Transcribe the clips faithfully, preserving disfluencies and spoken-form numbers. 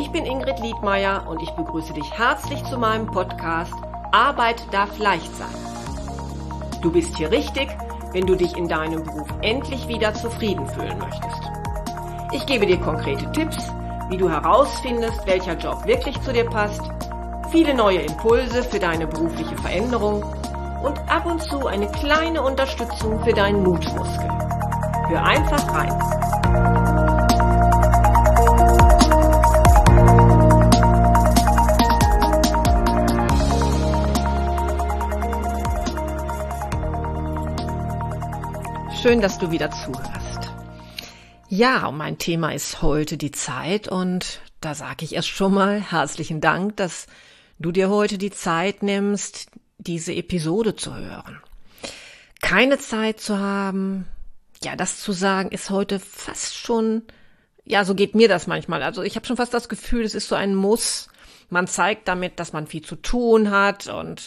Ich bin Ingrid Liedmeier und ich begrüße dich herzlich zu meinem Podcast Arbeit darf leicht sein. Du bist hier richtig, wenn du dich in deinem Beruf endlich wieder zufrieden fühlen möchtest. Ich gebe dir konkrete Tipps, wie du herausfindest, welcher Job wirklich zu dir passt, viele neue Impulse für deine berufliche Veränderung und ab und zu eine kleine Unterstützung für deinen Mutmuskel. Hör einfach rein. Schön, dass du wieder zuhörst. Ja, und mein Thema ist heute die Zeit und da sage ich erst schon mal herzlichen Dank, dass du dir heute die Zeit nimmst, diese Episode zu hören. Keine Zeit zu haben, ja, das zu sagen, ist heute fast schon, ja, so geht mir das manchmal. Also ich habe schon fast das Gefühl, es ist so ein Muss. Man zeigt damit, dass man viel zu tun hat und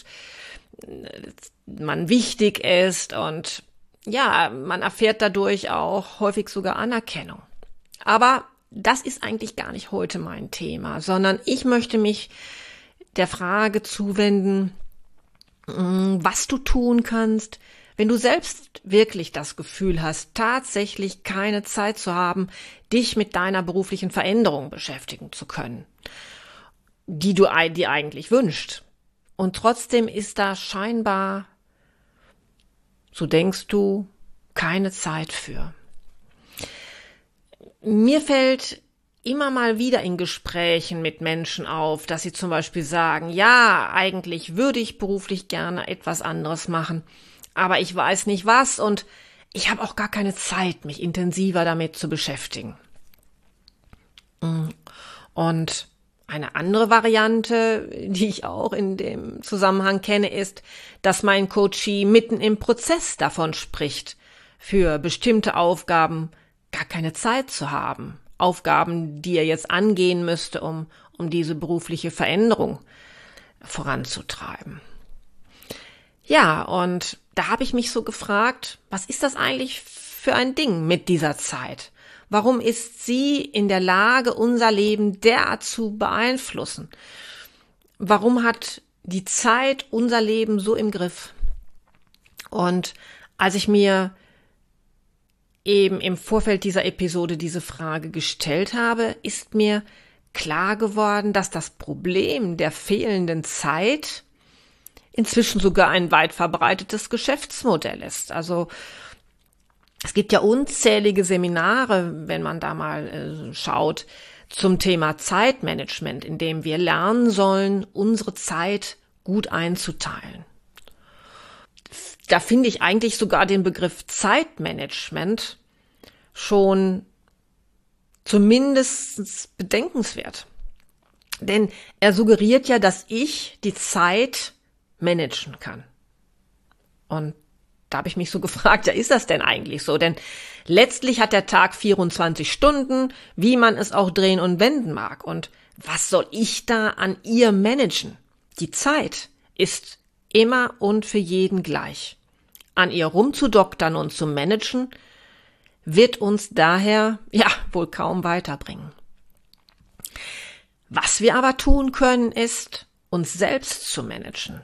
man wichtig ist und ja, man erfährt dadurch auch häufig sogar Anerkennung. Aber das ist eigentlich gar nicht heute mein Thema, sondern ich möchte mich der Frage zuwenden, was du tun kannst, wenn du selbst wirklich das Gefühl hast, tatsächlich keine Zeit zu haben, dich mit deiner beruflichen Veränderung beschäftigen zu können, die du dir eigentlich wünschst. Und trotzdem ist da scheinbar, so denkst du, keine Zeit für. Mir fällt immer mal wieder in Gesprächen mit Menschen auf, dass sie zum Beispiel sagen, ja, eigentlich würde ich beruflich gerne etwas anderes machen, aber ich weiß nicht was und ich habe auch gar keine Zeit, mich intensiver damit zu beschäftigen. Und eine andere Variante, die ich auch in dem Zusammenhang kenne, ist, dass mein Coachee mitten im Prozess davon spricht, für bestimmte Aufgaben gar keine Zeit zu haben. Aufgaben, die er jetzt angehen müsste, um, um diese berufliche Veränderung voranzutreiben. Ja, und da habe ich mich so gefragt, was ist das eigentlich für ein Ding mit dieser Zeit? Warum ist sie in der Lage, unser Leben derart zu beeinflussen? Warum hat die Zeit unser Leben so im Griff? Und als ich mir eben im Vorfeld dieser Episode diese Frage gestellt habe, ist mir klar geworden, dass das Problem der fehlenden Zeit inzwischen sogar ein weit verbreitetes Geschäftsmodell ist. Also es gibt ja unzählige Seminare, wenn man da mal äh, schaut, zum Thema Zeitmanagement, in dem wir lernen sollen, unsere Zeit gut einzuteilen. Da finde ich eigentlich sogar den Begriff Zeitmanagement schon zumindest bedenkenswert. Denn er suggeriert ja, dass ich die Zeit managen kann. Und da habe ich mich so gefragt, ja, ist das denn eigentlich so? Denn letztlich hat der Tag vierundzwanzig Stunden, wie man es auch drehen und wenden mag. Und was soll ich da an ihr managen? Die Zeit ist immer und für jeden gleich. An ihr rumzudoktern und zu managen, wird uns daher, ja, wohl kaum weiterbringen. Was wir aber tun können, ist, uns selbst zu managen.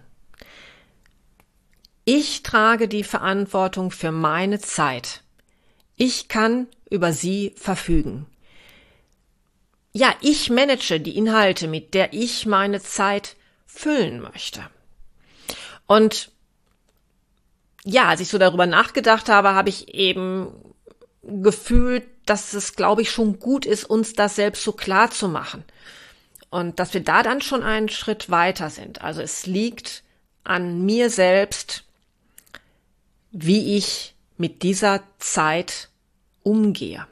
Ich trage die Verantwortung für meine Zeit. Ich kann über sie verfügen. Ja, ich manage die Inhalte, mit der ich meine Zeit füllen möchte. Und ja, als ich so darüber nachgedacht habe, habe ich eben gefühlt, dass es, glaube ich, schon gut ist, uns das selbst so klar zu machen. Und dass wir da dann schon einen Schritt weiter sind. Also es liegt an mir selbst, wie ich mit dieser Zeit umgehe.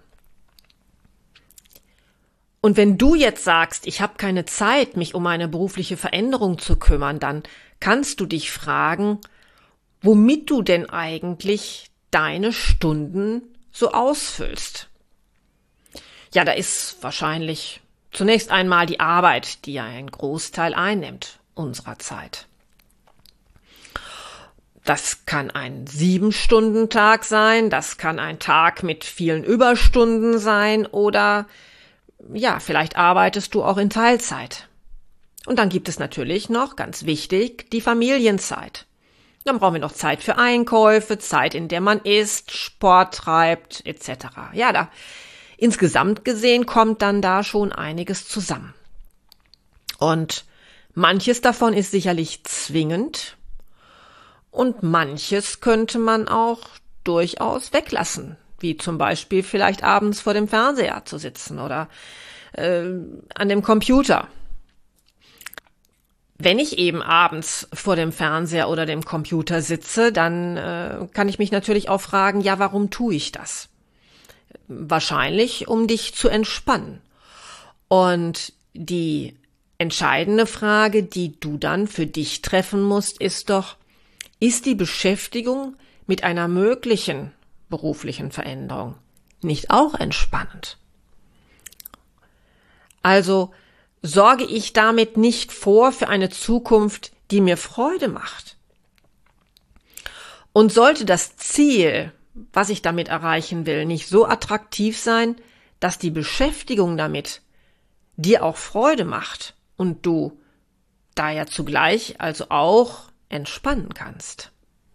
Und wenn du jetzt sagst, ich habe keine Zeit, mich um eine berufliche Veränderung zu kümmern, dann kannst du dich fragen, womit du denn eigentlich deine Stunden so ausfüllst. Ja, da ist wahrscheinlich zunächst einmal die Arbeit, die ja einen Großteil einnimmt unserer Zeit. Das kann ein Sieben-Stunden-Tag sein, das kann ein Tag mit vielen Überstunden sein oder ja, vielleicht arbeitest du auch in Teilzeit. Und dann gibt es natürlich noch, ganz wichtig, die Familienzeit. Dann brauchen wir noch Zeit für Einkäufe, Zeit, in der man isst, Sport treibt, et cetera. Ja, da insgesamt gesehen kommt dann da schon einiges zusammen. Und manches davon ist sicherlich zwingend und manches könnte man auch durchaus weglassen, wie zum Beispiel vielleicht abends vor dem Fernseher zu sitzen oder äh, an dem Computer. Wenn ich eben abends vor dem Fernseher oder dem Computer sitze, dann äh, kann ich mich natürlich auch fragen, ja, warum tue ich das? Wahrscheinlich, um dich zu entspannen. Und die entscheidende Frage, die du dann für dich treffen musst, ist doch, ist die Beschäftigung mit einer möglichen beruflichen Veränderung nicht auch entspannend? Also sorge ich damit nicht vor für eine Zukunft, die mir Freude macht? Und sollte das Ziel, was ich damit erreichen will, nicht so attraktiv sein, dass die Beschäftigung damit dir auch Freude macht und du daher zugleich also auch entspannen kannst?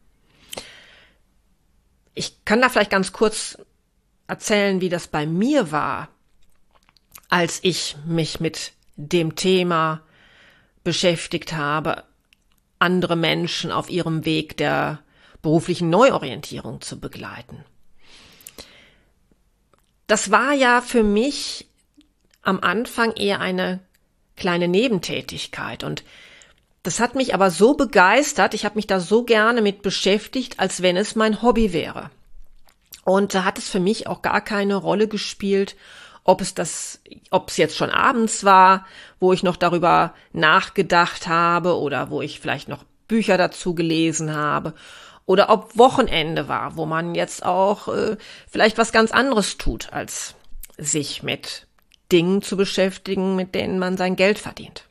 Ich kann da vielleicht ganz kurz erzählen, wie das bei mir war, als ich mich mit dem Thema beschäftigt habe, andere Menschen auf ihrem Weg der beruflichen Neuorientierung zu begleiten. Das war ja für mich am Anfang eher eine kleine Nebentätigkeit und das hat mich aber so begeistert, ich habe mich da so gerne mit beschäftigt, als wenn es mein Hobby wäre. Und da hat es für mich auch gar keine Rolle gespielt, ob es das, ob es jetzt schon abends war, wo ich noch darüber nachgedacht habe oder wo ich vielleicht noch Bücher dazu gelesen habe oder ob Wochenende war, wo man jetzt auch äh, vielleicht was ganz anderes tut, als sich mit Dingen zu beschäftigen, mit denen man sein Geld verdient.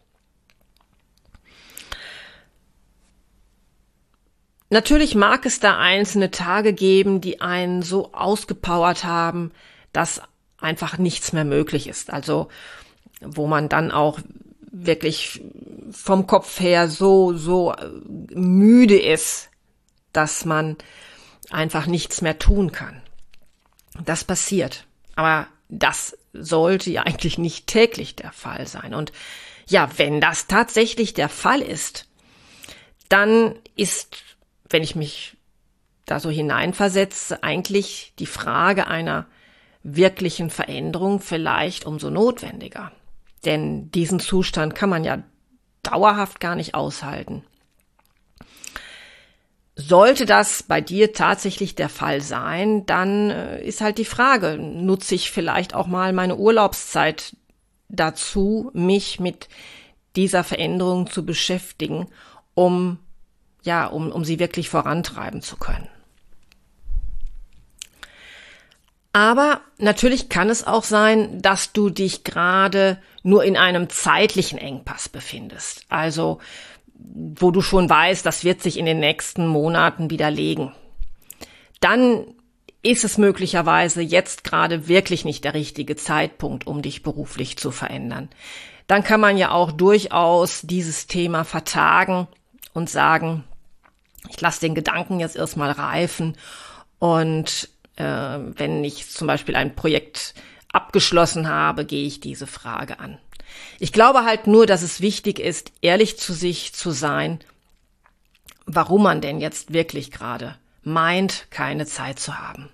Natürlich mag es da einzelne Tage geben, die einen so ausgepowert haben, dass einfach nichts mehr möglich ist. Also wo man dann auch wirklich vom Kopf her so, so müde ist, dass man einfach nichts mehr tun kann. Das passiert. Aber das sollte ja eigentlich nicht täglich der Fall sein. Und ja, wenn das tatsächlich der Fall ist, dann ist, wenn ich mich da so hineinversetze, eigentlich die Frage einer wirklichen Veränderung vielleicht umso notwendiger. Denn diesen Zustand kann man ja dauerhaft gar nicht aushalten. Sollte das bei dir tatsächlich der Fall sein, dann ist halt die Frage, nutze ich vielleicht auch mal meine Urlaubszeit dazu, mich mit dieser Veränderung zu beschäftigen, um ja, um, um sie wirklich vorantreiben zu können. Aber natürlich kann es auch sein, dass du dich gerade nur in einem zeitlichen Engpass befindest. Also, wo du schon weißt, das wird sich in den nächsten Monaten widerlegen. Dann ist es möglicherweise jetzt gerade wirklich nicht der richtige Zeitpunkt, um dich beruflich zu verändern. Dann kann man ja auch durchaus dieses Thema vertagen und sagen, ich lasse den Gedanken jetzt erstmal reifen und äh, wenn ich zum Beispiel ein Projekt abgeschlossen habe, gehe ich diese Frage an. Ich glaube halt nur, dass es wichtig ist, ehrlich zu sich zu sein, warum man denn jetzt wirklich gerade meint, keine Zeit zu haben.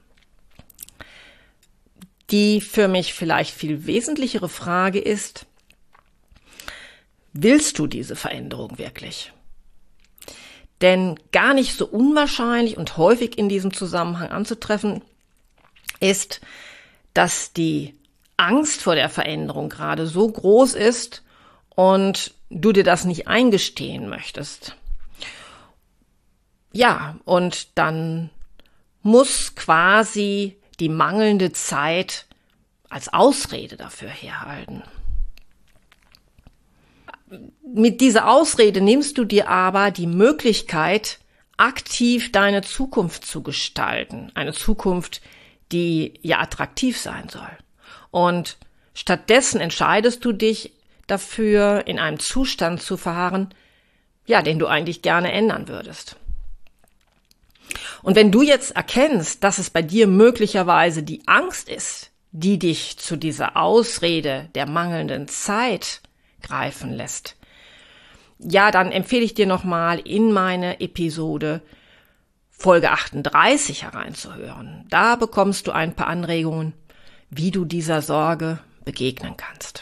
Die für mich vielleicht viel wesentlichere Frage ist, willst du diese Veränderung wirklich? Denn gar nicht so unwahrscheinlich und häufig in diesem Zusammenhang anzutreffen ist, dass die Angst vor der Veränderung gerade so groß ist und du dir das nicht eingestehen möchtest. Ja, und dann muss quasi die mangelnde Zeit als Ausrede dafür herhalten. Mit dieser Ausrede nimmst du dir aber die Möglichkeit, aktiv deine Zukunft zu gestalten. Eine Zukunft, die ja attraktiv sein soll. Und Stattdessen entscheidest du dich dafür, in einem Zustand zu verharren, ja, den du eigentlich gerne ändern würdest. Und wenn du jetzt erkennst, dass es bei dir möglicherweise die Angst ist, die dich zu dieser Ausrede der mangelnden Zeit greifen lässt, ja, dann empfehle ich dir nochmal in meine Episode Folge achtunddreißig hereinzuhören. Da bekommst du ein paar Anregungen, wie du dieser Sorge begegnen kannst.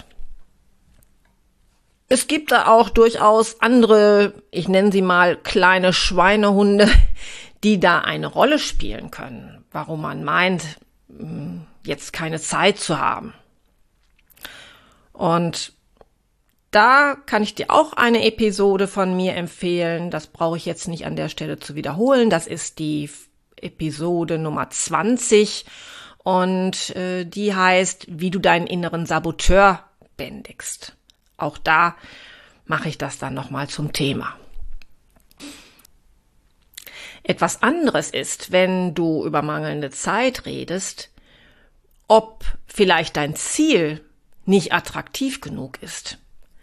Es gibt da auch durchaus andere, ich nenne sie mal kleine Schweinehunde, die da eine Rolle spielen können, warum man meint, jetzt keine Zeit zu haben. Und da kann ich dir auch eine Episode von mir empfehlen. Das brauche ich jetzt nicht an der Stelle zu wiederholen. Das ist die Episode Nummer zwanzig und äh, die heißt, wie du deinen inneren Saboteur bändigst. Auch da mache ich das dann nochmal zum Thema. Etwas anderes ist, wenn du über mangelnde Zeit redest, ob vielleicht dein Ziel nicht attraktiv genug ist.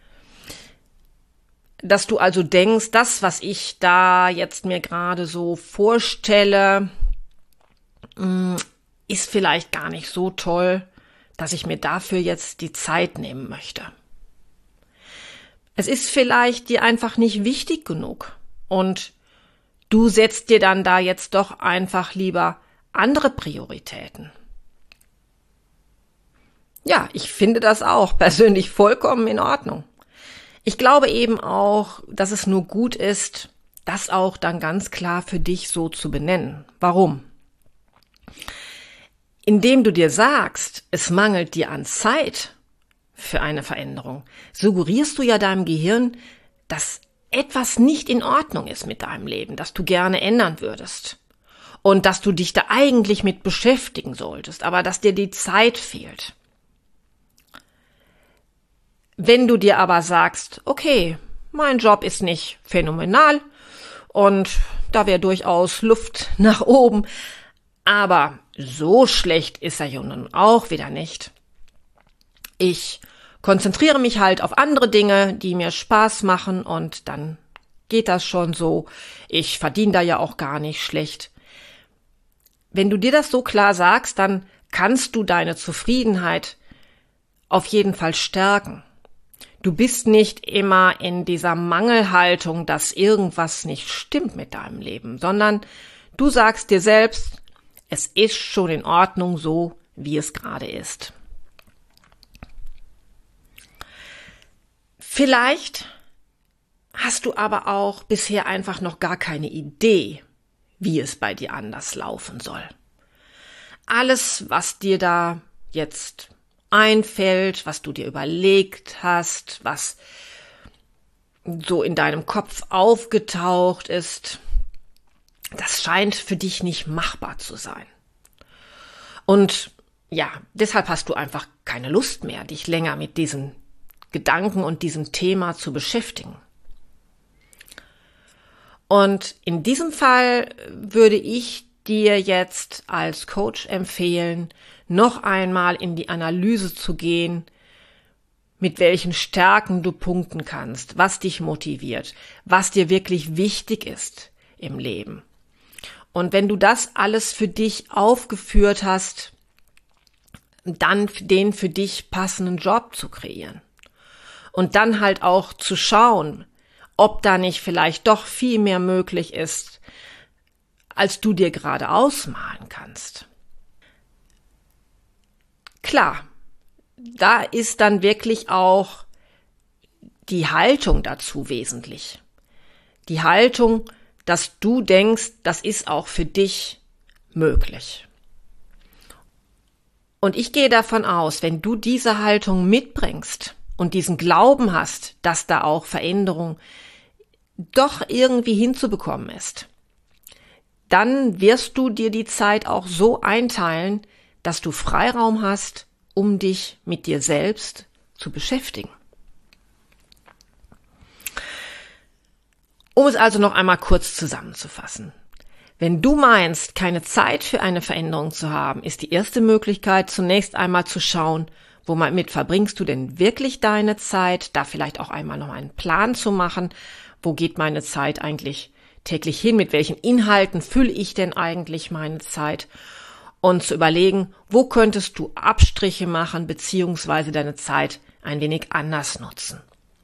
Dass du also denkst, das, was ich da jetzt mir gerade so vorstelle, ist vielleicht gar nicht so toll, dass ich mir dafür jetzt die Zeit nehmen möchte. Es ist vielleicht dir einfach nicht wichtig genug und du setzt dir dann da jetzt doch einfach lieber andere Prioritäten. Ja, ich finde das auch persönlich vollkommen in Ordnung. Ich glaube eben auch, dass es nur gut ist, das auch dann ganz klar für dich so zu benennen. Warum? Indem du dir sagst, es mangelt dir an Zeit für eine Veränderung, suggerierst du ja deinem Gehirn, dass etwas nicht in Ordnung ist mit deinem Leben, das du gerne ändern würdest und dass du dich da eigentlich mit beschäftigen solltest, aber dass dir die Zeit fehlt. Wenn du dir aber sagst, okay, mein Job ist nicht phänomenal und da wäre durchaus Luft nach oben, aber so schlecht ist er ja nun auch wieder nicht. Ich konzentriere mich halt auf andere Dinge, die mir Spaß machen und dann geht das schon so. Ich verdiene da ja auch gar nicht schlecht. Wenn du dir das so klar sagst, dann kannst du deine Zufriedenheit auf jeden Fall stärken. Du bist nicht immer in dieser Mangelhaltung, dass irgendwas nicht stimmt mit deinem Leben, sondern du sagst dir selbst, es ist schon in Ordnung so, wie es gerade ist. Vielleicht hast du aber auch bisher einfach noch gar keine Idee, wie es bei dir anders laufen soll. Alles, was dir da jetzt einfällt, was du dir überlegt hast, was so in deinem Kopf aufgetaucht ist, das scheint für dich nicht machbar zu sein. Und ja, deshalb hast du einfach keine Lust mehr, dich länger mit diesen Gedanken und diesem Thema zu beschäftigen. Und in diesem Fall würde ich dir jetzt als Coach empfehlen, noch einmal in die Analyse zu gehen, mit welchen Stärken du punkten kannst, was dich motiviert, was dir wirklich wichtig ist im Leben. Und wenn du das alles für dich aufgeführt hast, dann den für dich passenden Job zu kreieren. Und dann halt auch zu schauen, ob da nicht vielleicht doch viel mehr möglich ist, als du dir gerade ausmalen kannst. Klar, da ist dann wirklich auch die Haltung dazu wesentlich. Die Haltung, dass du denkst, das ist auch für dich möglich. Und ich gehe davon aus, wenn du diese Haltung mitbringst und diesen Glauben hast, dass da auch Veränderung doch irgendwie hinzubekommen ist, dann wirst du dir die Zeit auch so einteilen, dass du Freiraum hast, um dich mit dir selbst zu beschäftigen. Um es also noch einmal kurz zusammenzufassen. Wenn du meinst, keine Zeit für eine Veränderung zu haben, ist die erste Möglichkeit zunächst einmal zu schauen, Womit verbringst du denn wirklich deine Zeit? Da vielleicht auch einmal noch einen Plan zu machen. Wo geht meine Zeit eigentlich täglich hin? Mit welchen Inhalten fülle ich denn eigentlich meine Zeit? Und zu überlegen, wo könntest du Abstriche machen, beziehungsweise deine Zeit ein wenig anders nutzen.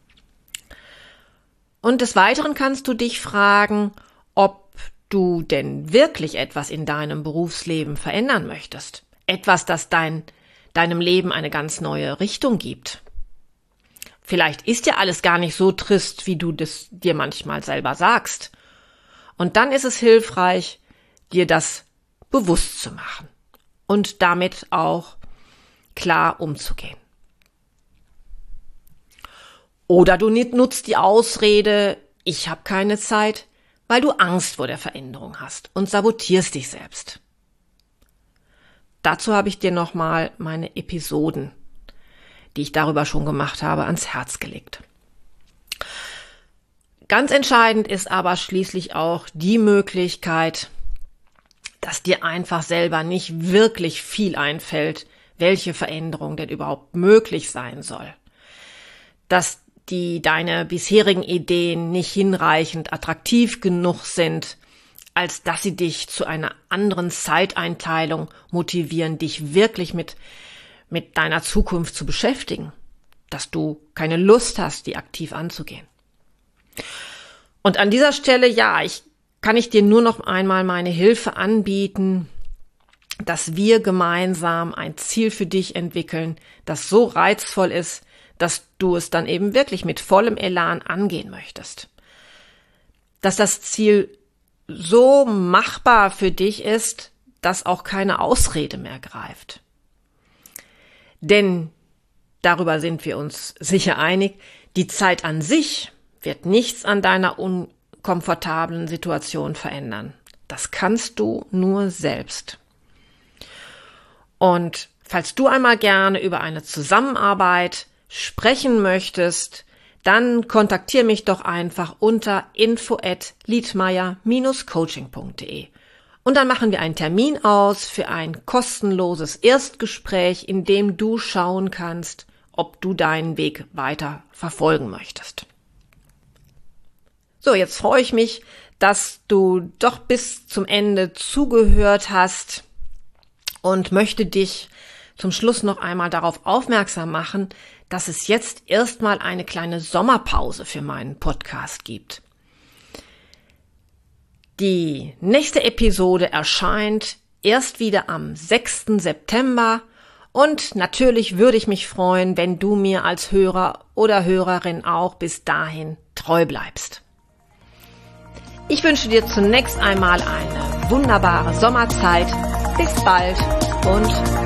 Und des Weiteren kannst du dich fragen, ob du denn wirklich etwas in deinem Berufsleben verändern möchtest. Etwas, das dein, deinem Leben eine ganz neue Richtung gibt. Vielleicht ist ja alles gar nicht so trist, wie du das dir manchmal selber sagst. Und dann ist es hilfreich, dir das bewusst zu machen und damit auch klar umzugehen. Oder du nutzt die Ausrede, ich habe keine Zeit, weil du Angst vor der Veränderung hast und sabotierst dich selbst. Dazu habe ich dir nochmal meine Episoden, die ich darüber schon gemacht habe, ans Herz gelegt. Ganz entscheidend ist aber schließlich auch die Möglichkeit, dass dir einfach selber nicht wirklich viel einfällt, welche Veränderung denn überhaupt möglich sein soll. Dass die deine bisherigen Ideen nicht hinreichend attraktiv genug sind, als dass sie dich zu einer anderen Zeiteinteilung motivieren, dich wirklich mit, mit deiner Zukunft zu beschäftigen. Dass du keine Lust hast, die aktiv anzugehen. Und an dieser Stelle, ja, ich kann ich dir nur noch einmal meine Hilfe anbieten, dass wir gemeinsam ein Ziel für dich entwickeln, das so reizvoll ist, dass du es dann eben wirklich mit vollem Elan angehen möchtest. Dass das Ziel so machbar für dich ist, dass auch keine Ausrede mehr greift. Denn, darüber sind wir uns sicher einig, die Zeit an sich wird nichts an deiner unkomfortablen Situation verändern. Das kannst du nur selbst. Und falls du einmal gerne über eine Zusammenarbeit sprechen möchtest, dann kontaktiere mich doch einfach unter info at liedmeier Bindestrich coaching punkt de. Und dann machen wir einen Termin aus für ein kostenloses Erstgespräch, in dem du schauen kannst, ob du deinen Weg weiter verfolgen möchtest. So, jetzt freue ich mich, dass du doch bis zum Ende zugehört hast und möchte dich zum Schluss noch einmal darauf aufmerksam machen, dass es jetzt erstmal eine kleine Sommerpause für meinen Podcast gibt. Die nächste Episode erscheint erst wieder am sechsten September und natürlich würde ich mich freuen, wenn du mir als Hörer oder Hörerin auch bis dahin treu bleibst. Ich wünsche dir zunächst einmal eine wunderbare Sommerzeit. Bis bald und